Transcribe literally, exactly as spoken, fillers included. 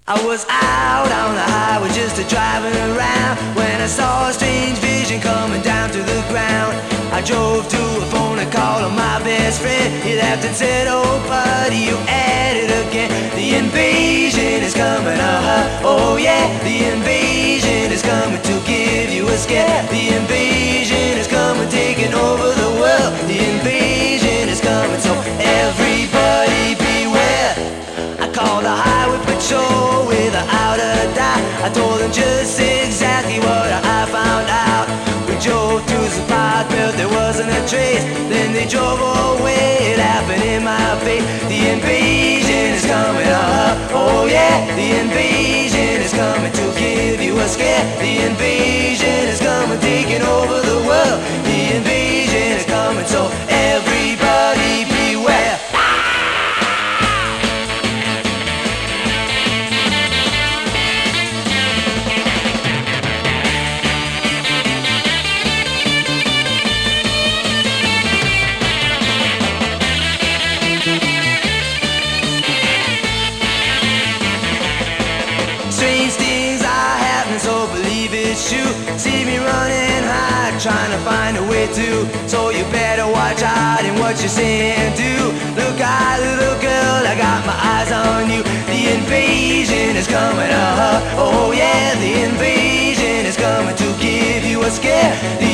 I was out on the highway just a driving around when I saw a strange vision coming down to the ground. I drove to a phone and called on my best friend. He laughed and said, "Oh buddy, you at it again. The invasion is coming, uh-huh, oh yeah. The invasion is coming to give you a scare. The invasion is coming, taking over the world. The invasion is coming, so everybody beware." I called the highway patrol without a doubt. I told them just exactly what I found out. We drove through the park, but there wasn't a trace. Then they drove away, laughing in my face. The invasion is coming, uh-huh, oh yeah. The invasion is coming to give you a scare. The invasion is coming, taking over the world. The invasion is coming, so everybody beware. Strange things are happening, so believe it's true. See me running high, trying to find a way to. So you better watch out in what you're saying, do. Look out, little girl, I got my eyes on you. The invasion is coming, uh-huh, oh yeah. The invasion is coming to give you a scare. The